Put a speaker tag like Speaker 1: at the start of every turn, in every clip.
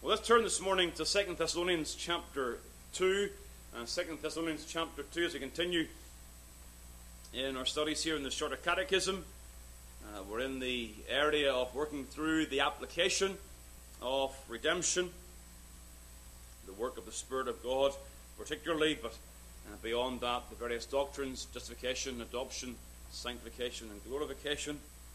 Speaker 1: Well, let's turn this morning to 2 Thessalonians chapter 2. 2 Thessalonians chapter 2 as we continue in our studies here in the Shorter Catechism. We're in the area of working through the application of redemption, the work of the Spirit of God particularly, but beyond that, the various doctrines, justification, adoption, sanctification, and glorification.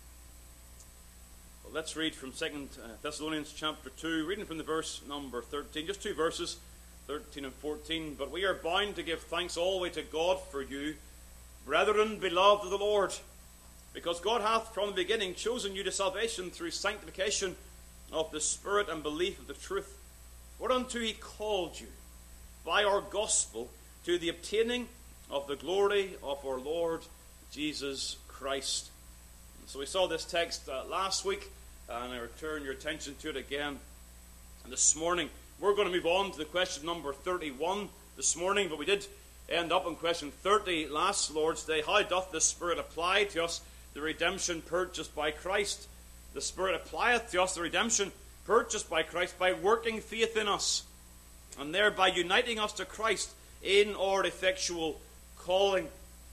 Speaker 1: Well, let's read from 2 Thessalonians chapter 2, reading from the verse number 13, just two verses, 13 and 14. But we are bound to give thanks always to God for you, brethren, beloved of the Lord, because God hath from the beginning chosen you to salvation through sanctification of the Spirit and belief of the truth, whereunto he called you by our gospel to the obtaining of the glory of our Lord Jesus Christ. And so we saw this text last week, and I return your attention to it again. And this morning, we're going to move on to the question number 31 this morning, but we did end up on question 30 last Lord's Day. How doth the Spirit apply to us the redemption purchased by Christ? The Spirit applieth to us the redemption purchased by Christ by working faith in us, and thereby uniting us to Christ in our effectual calling.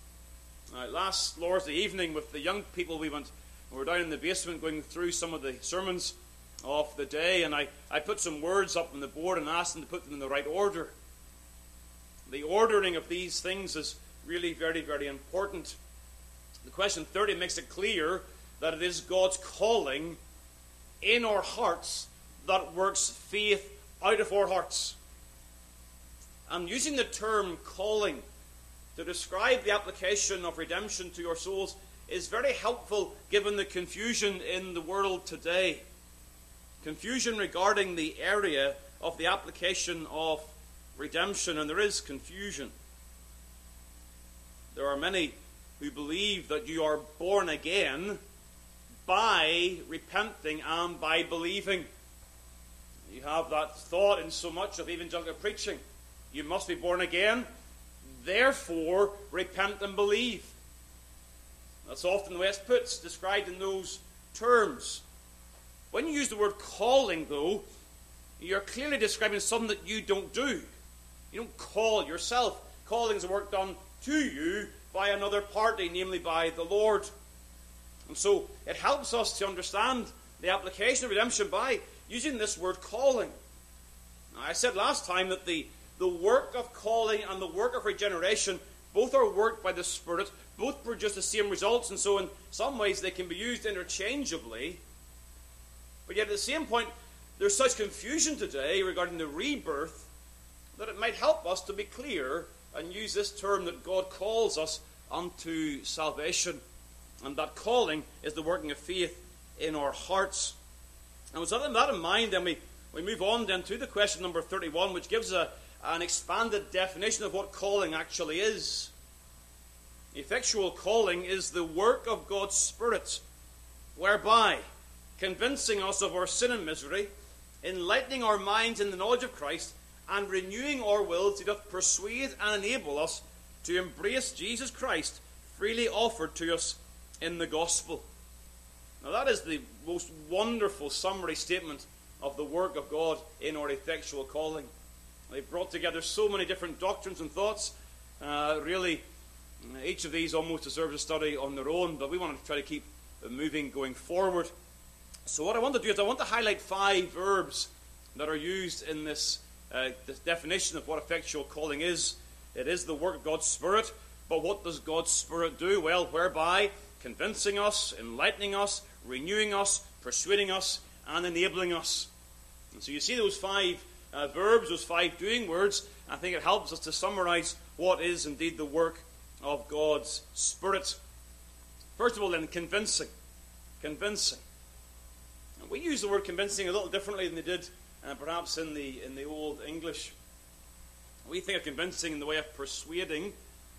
Speaker 1: Last Lord's Day evening with the young people, we were down in the basement going through some of the sermons of the day, and I put some words up on the board and asked them to put them in the right order. The ordering of these things is really very, very important. The question 30 makes it clear that it is God's calling in our hearts that works faith out of our hearts. And using the term calling to describe the application of redemption to your souls is very helpful given the confusion in the world today. Confusion regarding the area of the application of redemption, and there is confusion. There are many who believe that you are born again by repenting and by believing. You have that thought in so much of evangelical preaching. You must be born again, therefore repent and believe. That's often the way it's put, described in those terms. When you use the word calling, though, you're clearly describing something that you don't do. You don't call yourself. Calling is a work done to you by another party, namely by the Lord. And so it helps us to understand the application of redemption by using this word calling. Now, I said last time that the work of calling and the work of regeneration both are worked by the Spirit, both produce the same results, and so in some ways they can be used interchangeably. But yet at the same point, there's such confusion today regarding the rebirth that it might help us to be clear and use this term that God calls us unto salvation. And that calling is the working of faith in our hearts. And with that in mind, then we move on then to the question number 31, which gives an expanded definition of what calling actually is. Effectual calling is the work of God's Spirit, whereby, convincing us of our sin and misery, enlightening our minds in the knowledge of Christ, and renewing our wills, he doth persuade and enable us to embrace Jesus Christ, freely offered to us in the gospel. Now that is the most wonderful summary statement of the work of God in our effectual calling. They brought together so many different doctrines and thoughts. Really, each of these almost deserves a study on their own, but we want to try to keep moving going forward. So what I want to do is I want to highlight 5 verbs that are used in this definition of what effectual calling is. It is the work of God's Spirit, but what does God's Spirit do? Well, whereby convincing us, enlightening us, renewing us, persuading us, and enabling us. And so you see those 5 verbs, those 5 doing words. I think it helps us to summarize what is indeed the work of God's Spirit. First of all, then, convincing. Convincing. And we use the word convincing a little differently than they did perhaps in the Old English. We think of convincing in the way of persuading.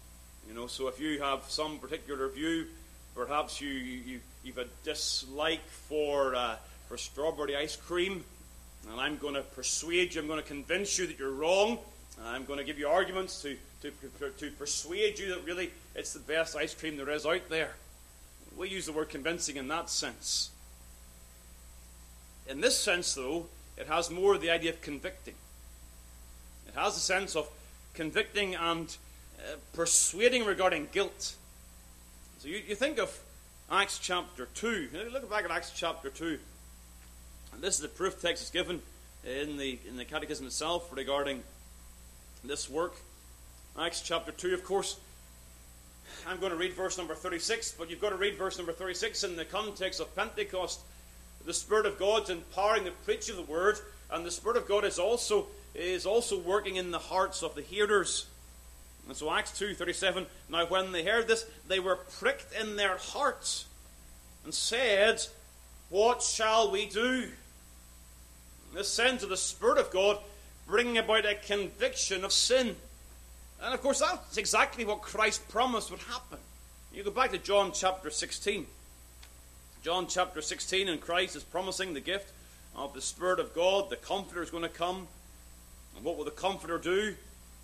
Speaker 1: So if you have some particular view, perhaps you've a dislike for strawberry ice cream, and I'm going to persuade you, I'm going to convince you that you're wrong, and I'm going to give you arguments to persuade you that really it's the best ice cream there is out there. We use the word convincing in that sense. In this sense, though, it has more the idea of convicting. It has a sense of convicting and persuading regarding guilt. So you think of Acts chapter 2. Look back at Acts chapter 2. And this is the proof text that's given in the Catechism itself regarding this work. Acts chapter 2, of course. I'm going to read verse number 36, but you've got to read verse number 36 in the context of Pentecost. The Spirit of God's empowering the preaching of the Word, and the Spirit of God is also working in the hearts of the hearers. And so Acts 2:37, now when they heard this, they were pricked in their hearts and said, what shall we do? This sense of the Spirit of God bringing about a conviction of sin. And of course that's exactly what Christ promised would happen. You go back to John chapter 16. John chapter 16, and Christ is promising the gift of the Spirit of God. The Comforter is going to come. And what will the Comforter do?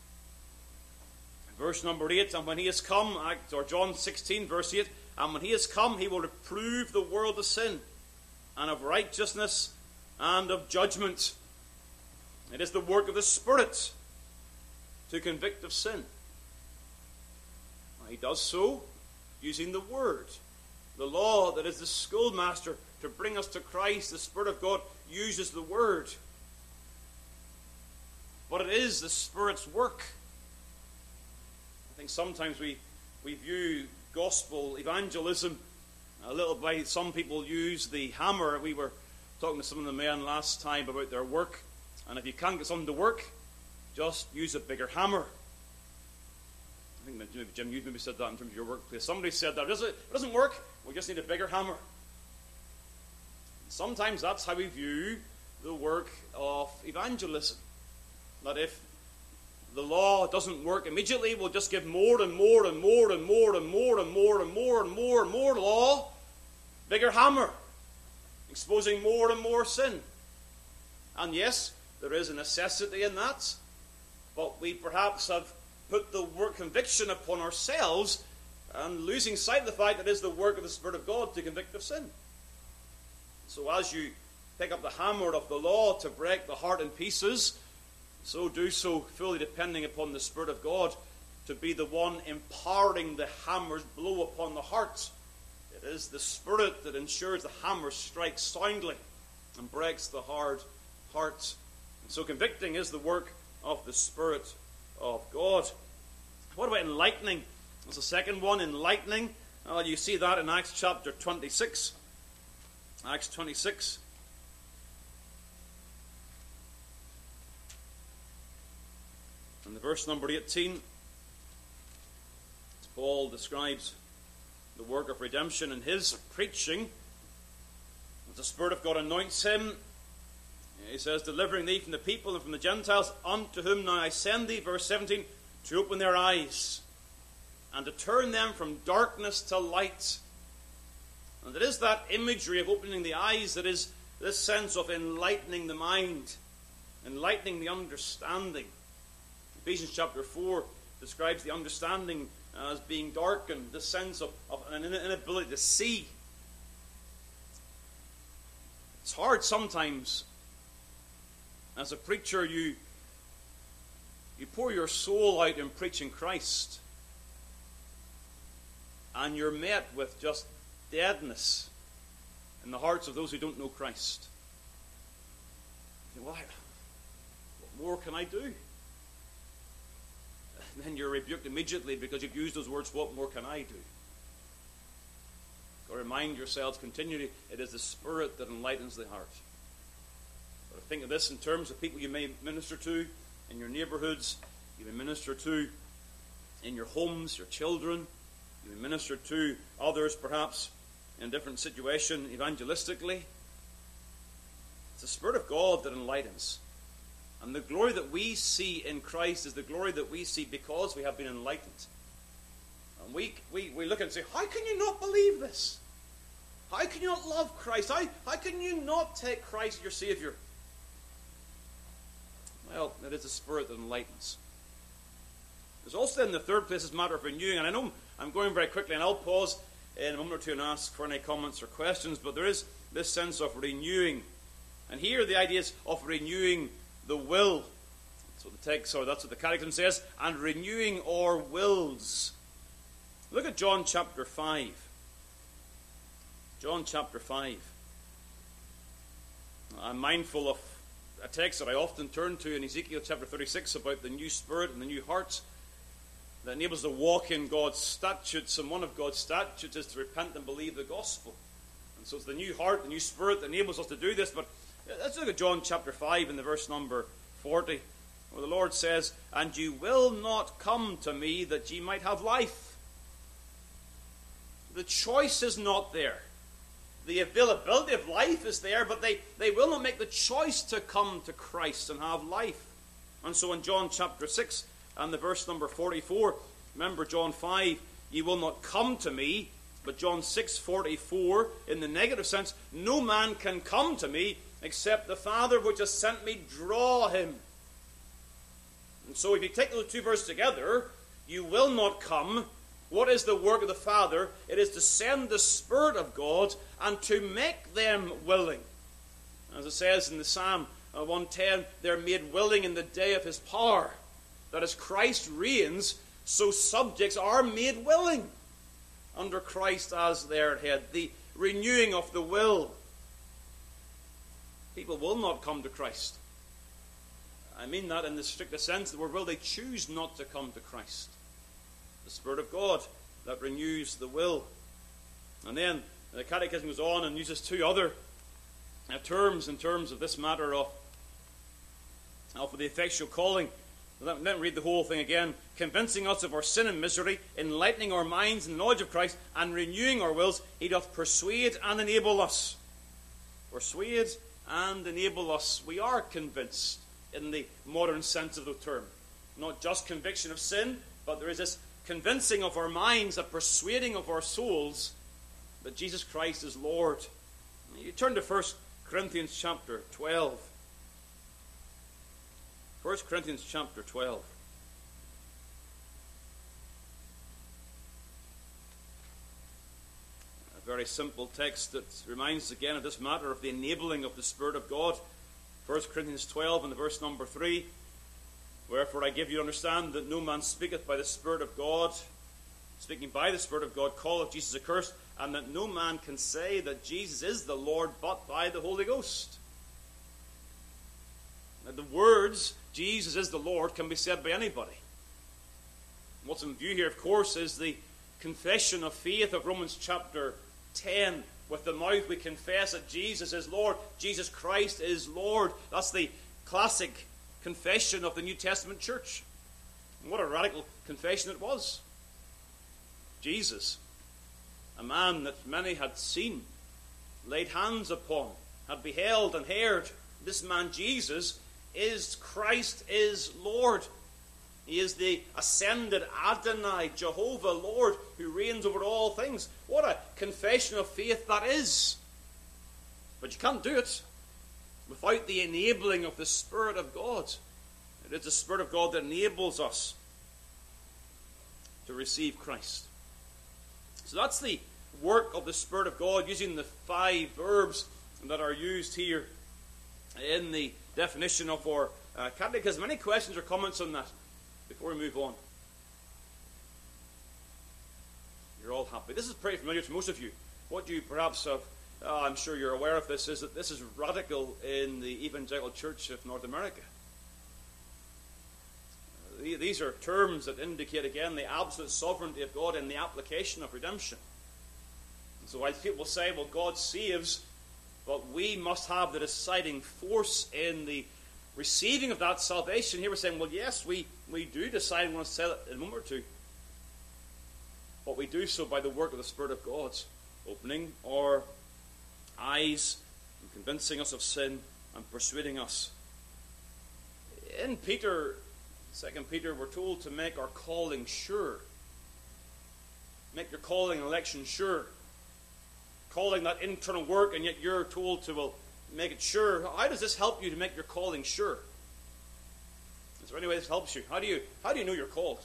Speaker 1: Verse number 8, and when he has come, or John 16, verse 8, and when he has come, he will reprove the world of sin, and of righteousness, and of judgment. It is the work of the Spirit to convict of sin. He does so using the Word, the law that is the schoolmaster to bring us to Christ. The Spirit of God uses the Word. But it is the Spirit's work. I think sometimes we view gospel evangelism a little by some people use the hammer. We were talking to some of the men last time about their work, and if you can't get something to work, just use a bigger hammer. I think maybe Jim, you maybe said that in terms of your workplace. Somebody said that it doesn't work. We just need a bigger hammer. Sometimes that's how we view the work of evangelism. That if the law doesn't work immediately, we'll just give more and more and more and more and more and more and more and more and more law, bigger hammer, exposing more and more sin. And yes, there is a necessity in that, but we perhaps have put the word conviction upon ourselves and losing sight of the fact that it is the work of the Spirit of God to convict of sin. So as you pick up the hammer of the law to break the heart in pieces, so do so fully depending upon the Spirit of God to be the one empowering the hammer's blow upon the heart. It is the Spirit that ensures the hammer strikes soundly and breaks the hard heart. And so convicting is the work of the Spirit of God. What about enlightening? That's the second one, enlightening. You see that in Acts chapter 26. Acts 26. And the verse number 18, Paul describes the work of redemption in his preaching. As the Spirit of God anoints him, he says, delivering thee from the people and from the Gentiles, unto whom now I send thee, verse 17, to open their eyes and to turn them from darkness to light. And it is that imagery of opening the eyes that is this sense of enlightening the mind, enlightening the understanding. Ephesians chapter 4 describes the understanding as being darkened, the sense of an inability to see. It's hard sometimes as a preacher, you pour your soul out in preaching Christ, and you're met with just deadness in the hearts of those who don't know Christ. You think, well, what more can I do? And then you're rebuked immediately because you've used those words, what more can I do? You've got to remind yourselves continually, it is the Spirit that enlightens the heart. But think of this in terms of people you may minister to in your neighborhoods, you may minister to in your homes, your children, you may minister to others perhaps in a different situation evangelistically. It's the Spirit of God that enlightens. And the glory that we see in Christ is the glory that we see because we have been enlightened. And we look and say, how can you not believe this? How can you not love Christ? How can you not take Christ as your Savior? Well, it is the Spirit that enlightens. There's also in the third place this matter of renewing. And I know I'm going very quickly, and I'll pause in a moment or two and ask for any comments or questions, but there is this sense of renewing And here the idea is of renewing the will. That's what the text, or that's what the Catechism says, and renewing our wills. Look at John chapter 5. John chapter 5. I'm mindful of a text that I often turn to in Ezekiel chapter 36 about the new spirit and the new heart that enables to walk in God's statutes. And one of God's statutes is to repent and believe the gospel. And so it's the new heart, the new spirit that enables us to do this. But let's look at John chapter 5 in the verse number 40, where the Lord says, "And you will not come to me that ye might have life." The choice is not there. The availability of life is there, but they will not make the choice to come to Christ and have life. And so in John chapter 6 and the verse number 44, remember John 5, "Ye will not come to me," but John 6:44, in the negative sense, "No man can come to me except the Father which has sent me draw him." And so if you take those two verses together, you will not come. What is the work of the Father? It is to send the Spirit of God and to make them willing. As it says in the Psalm 110, they're made willing in the day of his power. That as Christ reigns, so subjects are made willing under Christ as their head. The renewing of the will. People will not come to Christ. I mean that in the strictest sense, or will they choose not to come to Christ? The Spirit of God that renews the will. And then the Catechism goes on and uses two other terms in terms of this matter of the effectual calling. Let me read the whole thing again. "Convincing us of our sin and misery, enlightening our minds in the knowledge of Christ, and renewing our wills, he doth persuade and enable us." Persuade and enable us. We are convinced in the modern sense of the term. Not just conviction of sin, but there is this convincing of our minds, a persuading of our souls that Jesus Christ is Lord. You turn to 1 Corinthians chapter 12. 1 Corinthians chapter 12. A very simple text that reminds us again of this matter of the enabling of the Spirit of God. 1 Corinthians 12 and the verse number 3. "Wherefore I give you to understand that no man speaketh by the Spirit of God, speaking by the Spirit of God, calleth Jesus accursed, and that no man can say that Jesus is the Lord but by the Holy Ghost." Now the words, "Jesus is the Lord," can be said by anybody. What's in view here, of course, is the confession of faith of Romans chapter 10. With the mouth we confess that Jesus is Lord. Jesus Christ is Lord. That's the classic confession of the New Testament church. And what a radical confession it was. Jesus, a man that many had seen, laid hands upon, had beheld and heard. This man Jesus is Christ, is Lord. He is the ascended Adonai, Jehovah, Lord, who reigns over all things. What a confession of faith that is. But you can't do it without the enabling of the Spirit of God. It is the Spirit of God that enables us to receive Christ. So that's the work of the Spirit of God, using the 5 verbs that are used here in the definition of our catechism. Any questions or comments on that before we move on? You're all happy. This is pretty familiar to most of you. What you perhaps have, I'm sure you're aware of this, is that this is radical in the evangelical church of North America. These are terms that indicate, again, the absolute sovereignty of God in the application of redemption. And so while people say, well, God saves, but we must have the deciding force in the receiving of that salvation. Here we're saying, well, yes, we do decide. I'm going to say that in a moment or two. But we do so by the work of the Spirit of God, opening our eyes and convincing us of sin and persuading us. In Peter, 2 Peter, we're told to make our calling sure. Make your calling and election sure. Calling, that internal work, and yet you're told to, well, make it sure. How does this help you to make your calling sure? Is there any way this helps you? How do you know you're called?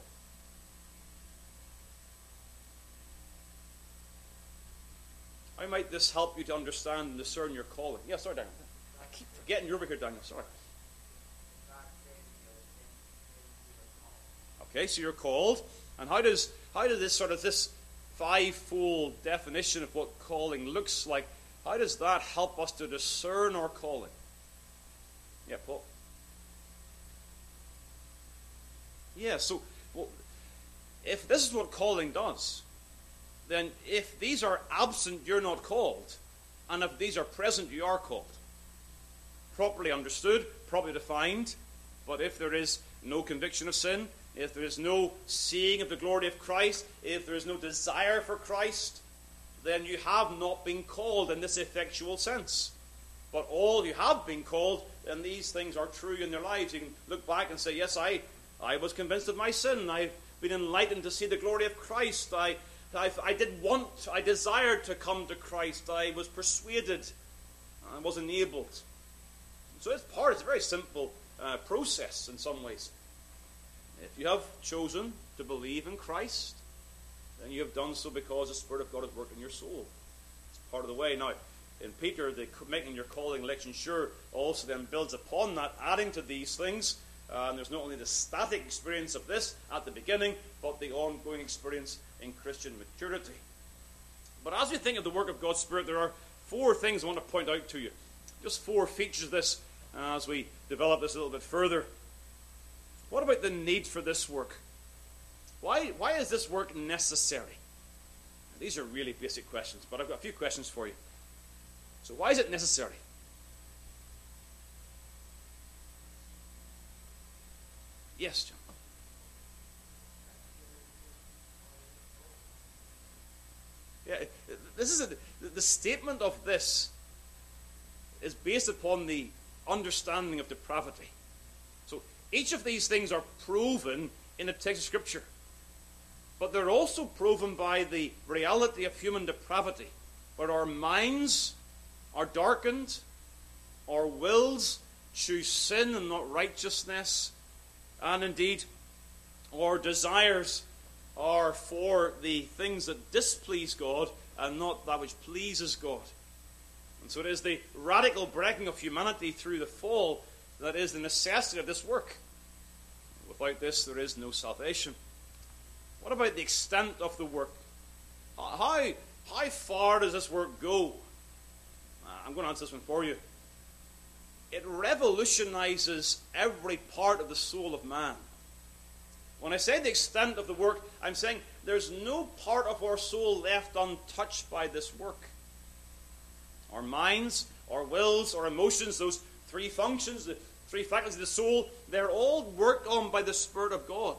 Speaker 1: How might this help you to understand and discern your calling? Yes, sorry, Darren.
Speaker 2: I
Speaker 1: keep forgetting your here, Daniel. Sorry. Okay, so you're called. And how does this fivefold definition of what calling looks like, how does that help us to discern our calling? Yeah, Paul. Yeah, so if this is what calling does, then if these are absent, you're not called. And if these are present, you are called. Properly understood, properly defined. But if there is no conviction of sin, if there is no seeing of the glory of Christ, if there is no desire for Christ, then you have not been called in this effectual sense. But all you have been called, and these things are true in their lives. You can look back and say, yes, I was convinced of my sin. I've been enlightened to see the glory of Christ. I desired to come to Christ. I was persuaded. I was enabled. So it's a very simple process in some ways. If you have chosen to believe in Christ, then you have done so because the Spirit of God has worked in your soul. It's part of the way. Now, in Peter, the making your calling election sure also then builds upon that, adding to these things. And there's not only the static experience of this at the beginning, but the ongoing experience in Christian maturity. But as we think of the work of God's Spirit, there are four things I want to point out to you. Just four features of this as we develop this a little bit further. What about the need for this work? Why is this work necessary? These are really basic questions, but I've got a few questions for you. So why is it necessary? Yes, John. Yeah, the statement of this is based upon the understanding of depravity. So each of these things are proven in the text of Scripture. But they're also proven by the reality of human depravity, where our minds are darkened, our wills choose sin and not righteousness, and indeed our desires are for the things that displease God and not that which pleases God. And so it is the radical breaking of humanity through the fall that is the necessity of this work. Without this, there is no salvation. What about the extent of the work? How far does this work go? I'm going to answer this one for you. It revolutionizes every part of the soul of man. When I say the extent of the work, I'm saying there's no part of our soul left untouched by this work. Our minds, our wills, our emotions, those three functions, the three faculties of the soul, they're all worked on by the Spirit of God.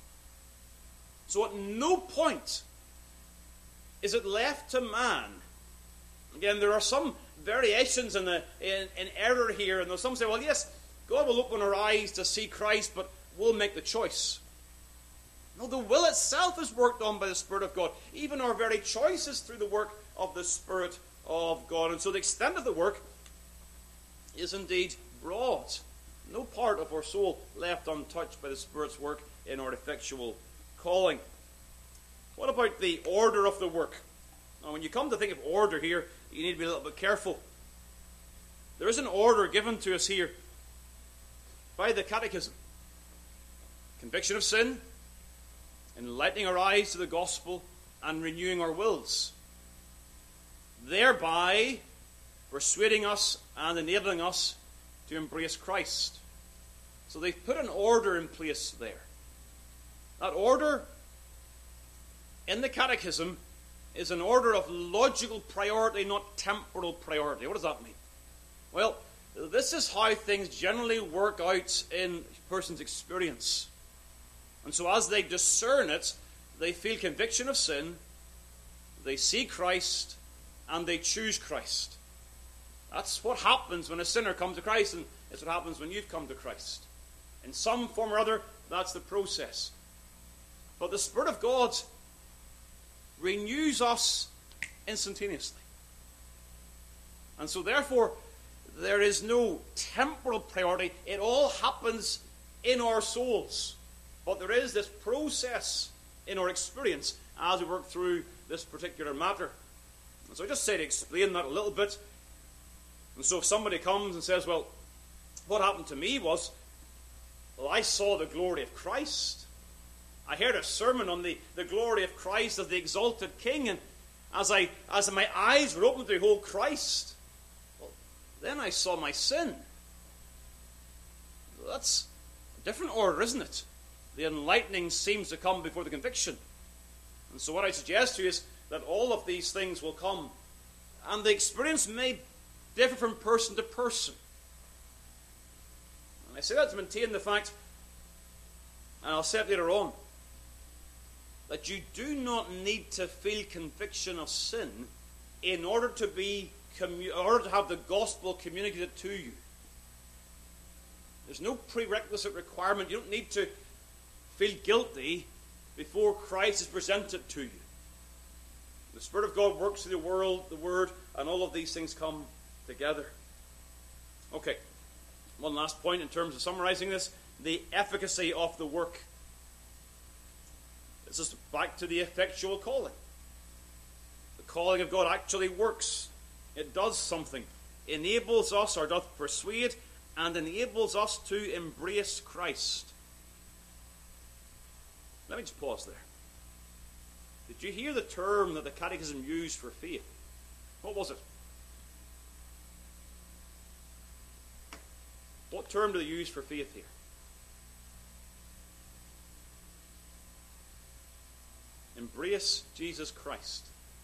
Speaker 1: So at no point is it left to man. Again, there are some variations in error here, and some say, well, yes, God will open our eyes to see Christ, but we'll make the choice. No, the will itself is worked on by the Spirit of God. Even our very choices through the work of the Spirit of God. And so the extent of the work is indeed broad. No part of our soul left untouched by the Spirit's work in our effectual calling. What about the order of the work? Now, when you come to think of order here, you need to be a little bit careful. There is an order given to us here by the Catechism. Conviction of sin, enlightening our eyes to the gospel, and renewing our wills, thereby persuading us and enabling us to embrace Christ. So they've put an order in place there. That order in the Catechism is an order of logical priority, not temporal priority. What does that mean? Well, this is how things generally work out in a person's experience. And so as they discern it, they feel conviction of sin, they see Christ, and they choose Christ. That's what happens when a sinner comes to Christ, and it's what happens when you've come to Christ. In some form or other, that's the process. But the Spirit of God renews us instantaneously. And so therefore, there is no temporal priority. It all happens in our souls. But there is this process in our experience as we work through this particular matter. And so I just say to explain that a little bit, And so if somebody comes and says, well, what happened to me was, well, I saw the glory of Christ. I heard a sermon on the glory of Christ as the exalted King, and as my eyes were opened to behold Christ, well, then I saw my sin. Well, that's a different order, isn't it? The enlightening seems to come before the conviction. And so what I suggest to you is that all of these things will come, and the experience may differ from person to person. And I say that to maintain the fact, and I'll say it later on, that you do not need to feel conviction of sin in order to have the gospel communicated to you. There's no prerequisite requirement. You don't need to feel guilty before Christ is presented to you. The Spirit of God works through the Word, and all of these things come together. Okay, one last point in terms of summarizing this: the efficacy of the work. This is back to the effectual calling. The calling of God actually works. It does something. Enables us, or doth persuade, and enables us to embrace Christ. Let me just pause there. Did you hear the term that the Catechism used for faith? What was it? What term do they use for faith here? Embrace Jesus Christ.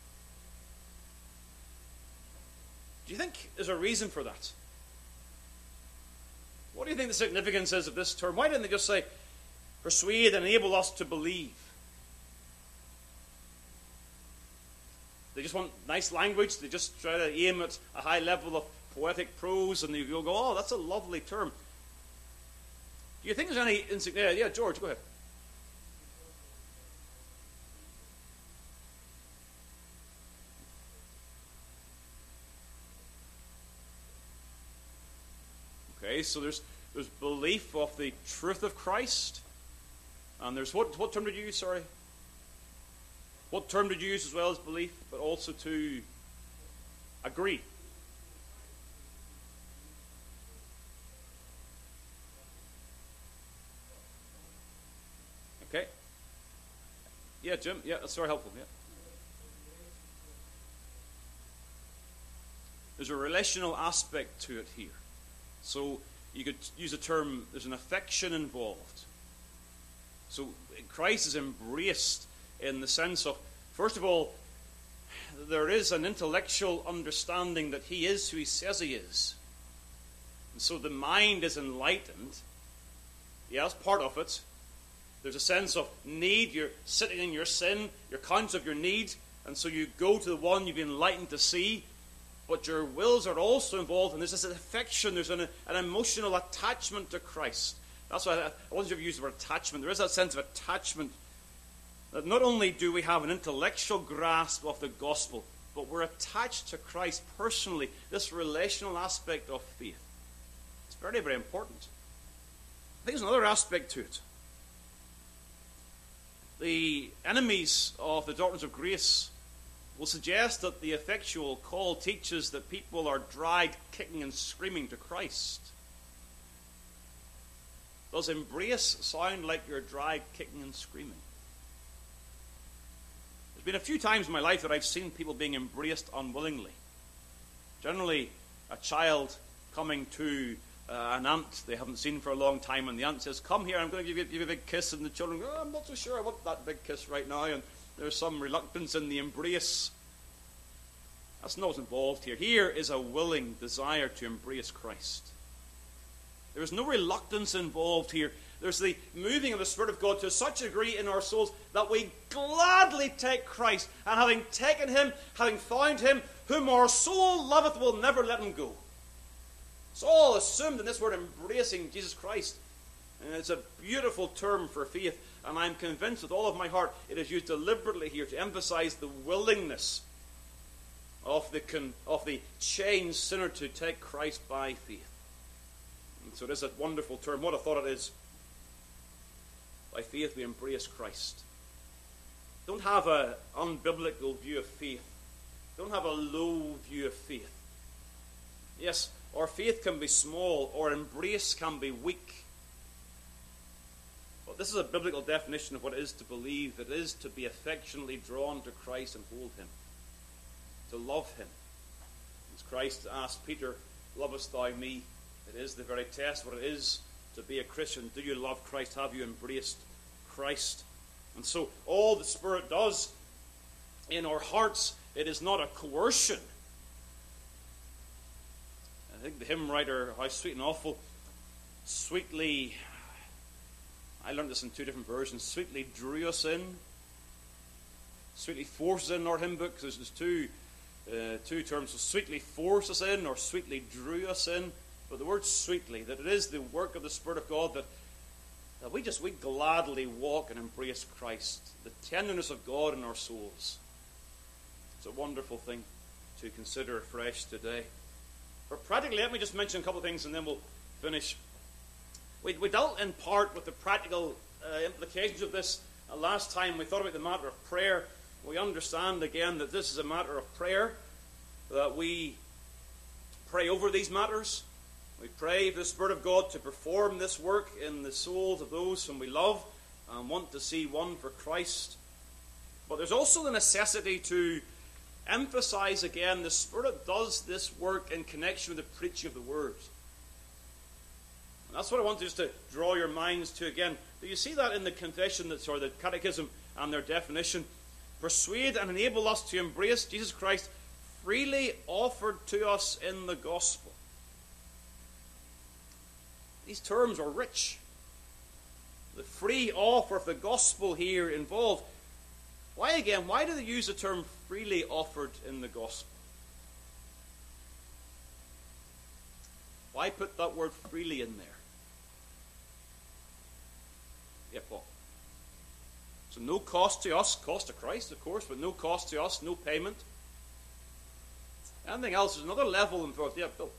Speaker 1: Do you think there's a reason for that? What do you think the significance is of this term? Why didn't they just say, persuade and enable us to believe? They just want nice language. They just try to aim at a high level of poetic prose, and you go, oh, that's a lovely term. Do you think there's any insignificance? Yeah, George, go ahead. Okay, so there's belief of the truth of Christ, and there's what term did you use? Sorry, what term did you use as well as belief, but also to agree? Okay. Yeah, Jim. Yeah, that's very helpful. Yeah. There's a relational aspect to it here. So you could use the term, there's an affection involved. So Christ is embraced in the sense of, first of all, there is an intellectual understanding that he is who he says he is. And so the mind is enlightened. Yeah, that's part of it. There's a sense of need. You're sitting in your sin. You're conscious of your need. And so you go to the one you've been enlightened to see. But your wills are also involved, and there's this affection, there's an emotional attachment to Christ. That's why I wasn't sure if you used the word attachment. There is that sense of attachment, that not only do we have an intellectual grasp of the gospel, but we're attached to Christ personally, this relational aspect of faith. It's very, very important. I think there's another aspect to it. The enemies of the doctrines of grace will suggest that the effectual call teaches that people are dragged kicking and screaming to Christ. Does embrace sound like you're dragged kicking and screaming? There's been a few times in my life that I've seen people being embraced unwillingly. Generally, a child coming to an aunt they haven't seen for a long time, and the aunt says, come here, I'm going to give you a big kiss, and the children go, I'm not so sure I want that big kiss right now, and there's some reluctance in the embrace. That's not what's involved here. Here is a willing desire to embrace Christ. There is no reluctance involved here. There's the moving of the Spirit of God to such a degree in our souls that we gladly take Christ, and having taken him, having found him, whom our soul loveth, will never let him go. It's all assumed in this word, embracing Jesus Christ. And it's a beautiful term for faith, and I'm convinced with all of my heart it is used deliberately here to emphasize the willingness of the changed sinner to take Christ by faith. And so it is a wonderful term. What a thought it is. By faith we embrace Christ. Don't have an unbiblical view of faith. Don't have a low view of faith. Yes, our faith can be small, our embrace can be weak. But this is a biblical definition of what it is to believe. It is to be affectionately drawn to Christ and hold him, to love him. As Christ asked Peter, "Lovest thou me?" It is the very test what it is to be a Christian. Do you love Christ? Have you embraced Christ? And so all the Spirit does in our hearts, it is not a coercion. I think the hymn writer, how sweet and awful, sweetly, I learned this in two different versions, sweetly drew us in, sweetly forces in our hymn book. There's two terms, so sweetly force us in or sweetly drew us in. But the word sweetly, that it is the work of the Spirit of God that we gladly walk and embrace Christ, the tenderness of God in our souls. It's a wonderful thing to consider afresh today. But practically, let me just mention a couple of things and then we'll finish. We dealt in part with the practical implications of this last time. We thought about the matter of prayer. We understand again that this is a matter of prayer, that we pray over these matters. We pray for the Spirit of God to perform this work in the souls of those whom we love and want to see won for Christ. But there's also the necessity to emphasize again the Spirit does this work in connection with the preaching of the Word. And that's what I want just to draw your minds to again. Do you see that in the confession, or the catechism and their definition? Persuade and enable us to embrace Jesus Christ freely offered to us in the gospel. These terms are rich. The free offer of the gospel here involved. Why again? Why do they use the term freely offered in the gospel? Why put that word freely in there? Yeah, Paul. So no cost to us, cost to Christ, of course, but no cost to us, no payment. Anything else is another level involved. Yeah, Bill.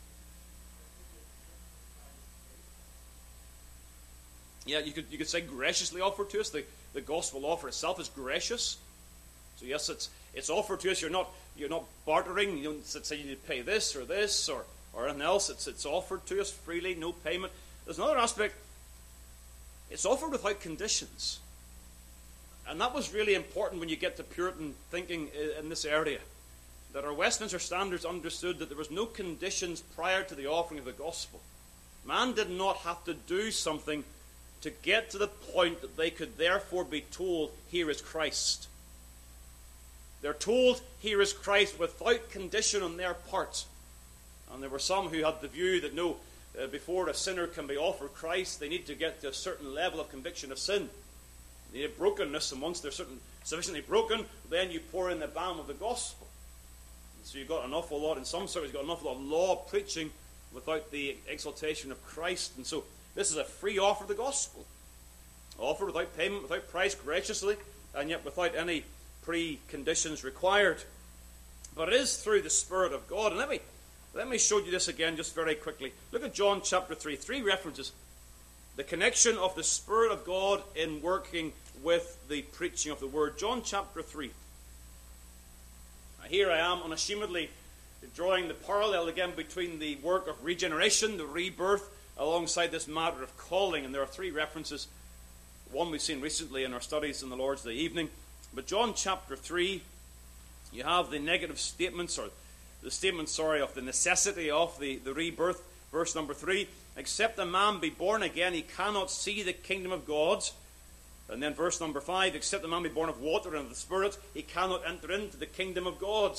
Speaker 1: Yeah, you could say graciously offered to us. The gospel offer itself is gracious. So yes, it's offered to us. You're not bartering. You don't say you need to pay this or anything else. It's offered to us freely, no payment. There's another aspect. It's offered without conditions. And that was really important when you get to Puritan thinking in this area. That our Westminster Standards understood that there was no conditions prior to the offering of the gospel. Man did not have to do something to get to the point that they could therefore be told, here is Christ. They're told, here is Christ, without condition on their part. And there were some who had the view that no, before a sinner can be offered Christ, they need to get to a certain level of conviction of sin. They need brokenness, and once they're sufficiently broken, then you pour in the balm of the gospel. And so you've got an awful lot, in some circles, you've got an awful lot of law preaching without the exaltation of Christ. And so this is a free offer of the gospel. Offered without payment, without price, graciously, and yet without any preconditions required. But it is through the Spirit of God. And let me show you this again just very quickly. Look at John chapter 3. 3 references. The connection of the Spirit of God in working with the preaching of the Word. John chapter 3. Now here I am unashamedly drawing the parallel again between the work of regeneration, the rebirth, alongside this matter of calling. And there are 3 references. One we've seen recently in our studies in the Lord's Day evening. But John chapter 3, you have the negative statements, or the statement, of the necessity of the rebirth. Verse number 3, except a man be born again, he cannot see the kingdom of God. And then verse number 5, except a man be born of water and of the Spirit, he cannot enter into the kingdom of God.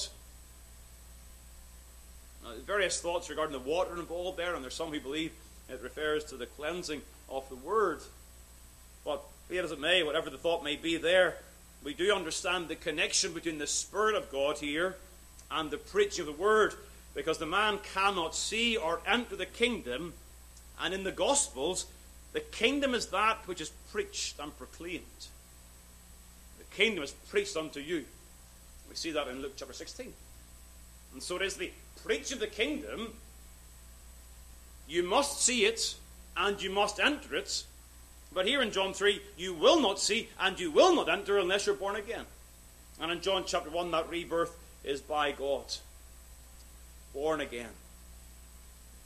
Speaker 1: Now, various thoughts regarding the water involved there, and there's some who believe it refers to the cleansing of the Word. But be it as it may, whatever the thought may be there, we do understand the connection between the Spirit of God here and the preaching of the Word, because the man cannot see or enter the kingdom, and in the Gospels, the kingdom is that which is preached and proclaimed. The kingdom is preached unto you. We see that in Luke chapter 16. And so it is the preaching of the kingdom. You must see it, and you must enter it. But here in John 3, you will not see and you will not enter unless you're born again. And in John chapter 1, that rebirth is by God. Born again.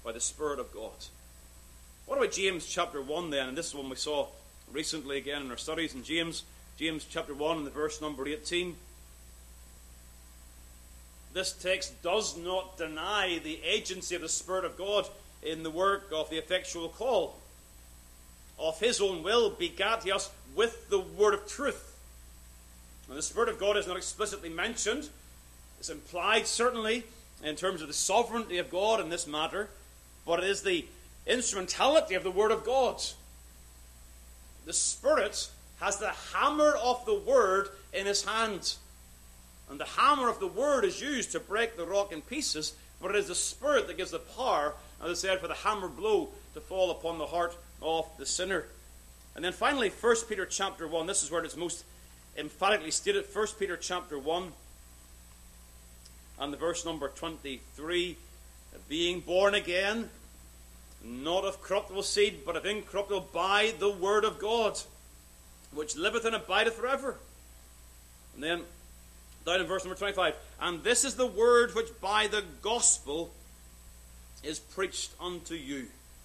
Speaker 1: by the Spirit of God. What about James chapter 1 then? And this is one we saw recently again in our studies in James chapter 1 and the verse number 18. This text does not deny the agency of the Spirit of God in the work of the effectual call. Of his own will begat he us with the word of truth. Now, the Spirit of God is not explicitly mentioned. It's implied certainly in terms of the sovereignty of God in this matter, but it is the instrumentality of the Word of God. The Spirit has the hammer of the Word in his hand. And the hammer of the Word is used to break the rock in pieces, but it is the Spirit that gives the power, as I said, for the hammer blow to fall upon the heart of the sinner. And then finally, 1 Peter chapter 1. This is where it's most emphatically stated. 1 Peter chapter 1 and the verse number 23. Being born again, not of corruptible seed, but of incorruptible, by the word of God, which liveth and abideth forever. And then, down in verse number 25, and this is the word which by the gospel is preached unto you.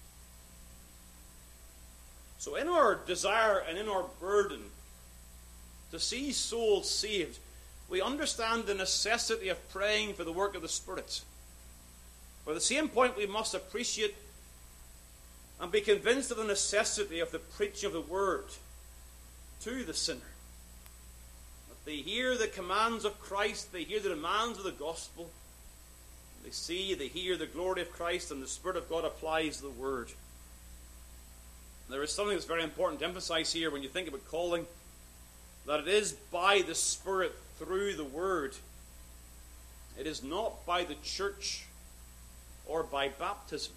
Speaker 1: So in our desire and in our burden to see souls saved, we understand the necessity of praying for the work of the Spirit. But at the same point, we must appreciate and be convinced of the necessity of the preaching of the word to the sinner. That they hear the commands of Christ, they hear the demands of the gospel, they see, they hear the glory of Christ, and the Spirit of God applies the word. There is something that's very important to emphasize here when you think about calling, that it is by the Spirit through the word. It is not by the church or by baptism.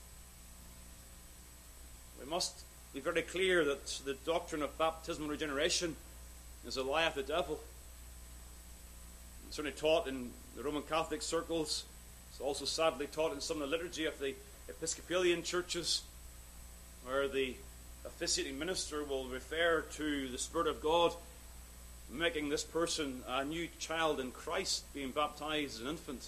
Speaker 1: We must be very clear that the doctrine of baptismal regeneration is a lie of the devil. It's certainly taught in the Roman Catholic circles. It's also sadly taught in some of the liturgy of the Episcopalian churches, where the officiating minister will refer to the Spirit of God making this person a new child in Christ, being baptized as an infant.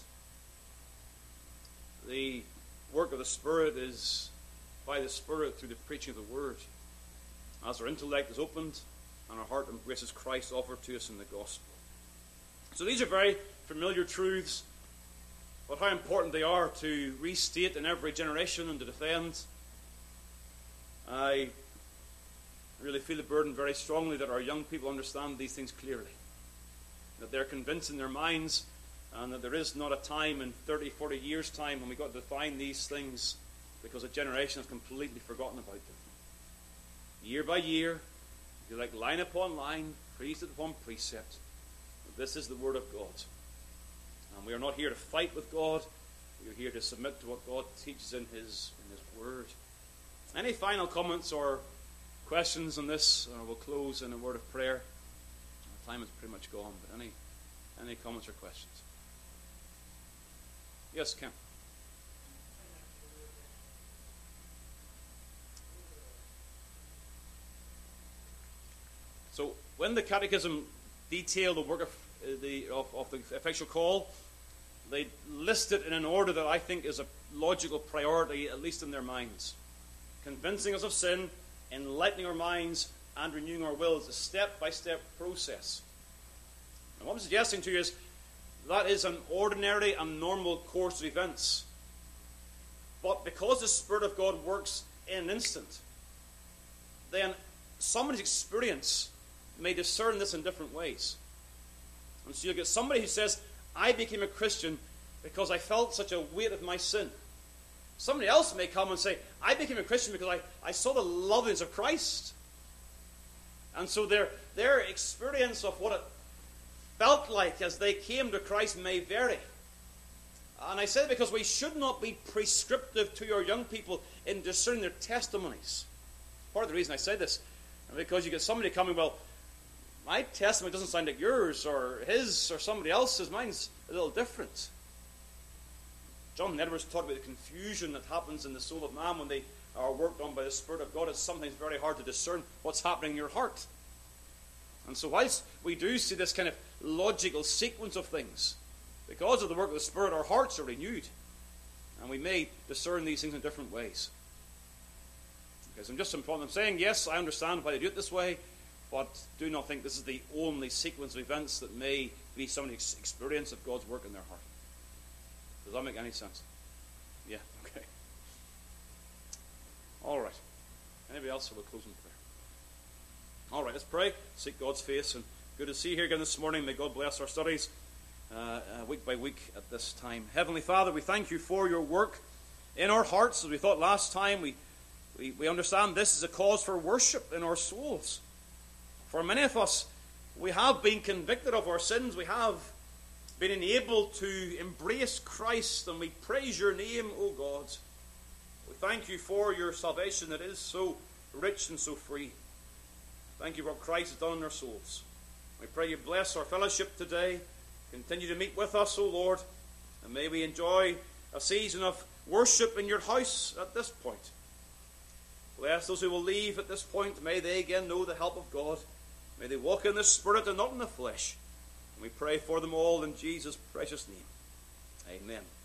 Speaker 1: The work of the Spirit is by the Spirit through the preaching of the Word, as our intellect is opened and our heart embraces Christ offered to us in the gospel. So these are very familiar truths, but how important they are to restate in every generation and to defend. I really feel the burden very strongly that our young people understand these things clearly, that they're convinced in their minds, and that there is not a time in 30, 40 years' time when we've got to define these things, because a generation has completely forgotten about them. Year by year, if you like, line upon line, precept upon precept, this is the Word of God. And we are not here to fight with God. We are here to submit to what God teaches in His Word. Any final comments or questions on this? We'll close in a word of prayer. Our time is pretty much gone, but any comments or questions? Yes, Ken. So when the Catechism detailed the work of the effectual call, they list it in an order that I think is a logical priority, at least in their minds. Convincing us of sin, enlightening our minds, and renewing our will is a step-by-step process. And what I'm suggesting to you is that is an ordinary and normal course of events. But because the Spirit of God works in an instant, then somebody's experience may discern this in different ways. And so you'll get somebody who says, I became a Christian because I felt such a weight of my sin. Somebody else may come and say, I became a Christian because I saw the loveliness of Christ. And so their experience of what it felt like as they came to Christ may vary. And I say that because we should not be prescriptive to our young people in discerning their testimonies. Part of the reason I say this, because you get somebody coming, well, my testimony doesn't sound like yours or his or somebody else's. Mine's a little different. John Edwards talked about the confusion that happens in the soul of man when they are worked on by the Spirit of God. It's sometimes very hard to discern what's happening in your heart. And so whilst we do see this kind of logical sequence of things, because of the work of the Spirit, our hearts are renewed. And we may discern these things in different ways. Because I'm saying, yes, I understand why they do it this way, but do not think this is the only sequence of events that may be somebody's experience of God's work in their heart. Does that make any sense? Yeah, okay. All right. Anybody else have a closing prayer? All right, let's pray. Seek God's face. And good to see you here again this morning. May God bless our studies week by week at this time. Heavenly Father, we thank you for your work in our hearts. As we thought last time, we understand this is a cause for worship in our souls. For many of us, we have been convicted of our sins. We have been enabled to embrace Christ, and we praise your name, O God. We thank you for your salvation that is so rich and so free. Thank you for what Christ has done in our souls. We pray you bless our fellowship today. Continue to meet with us, O Lord, and may we enjoy a season of worship in your house at this point. Bless those who will leave at this point. May they again know the help of God. May they walk in the Spirit and not in the flesh. And we pray for them all in Jesus' precious name. Amen.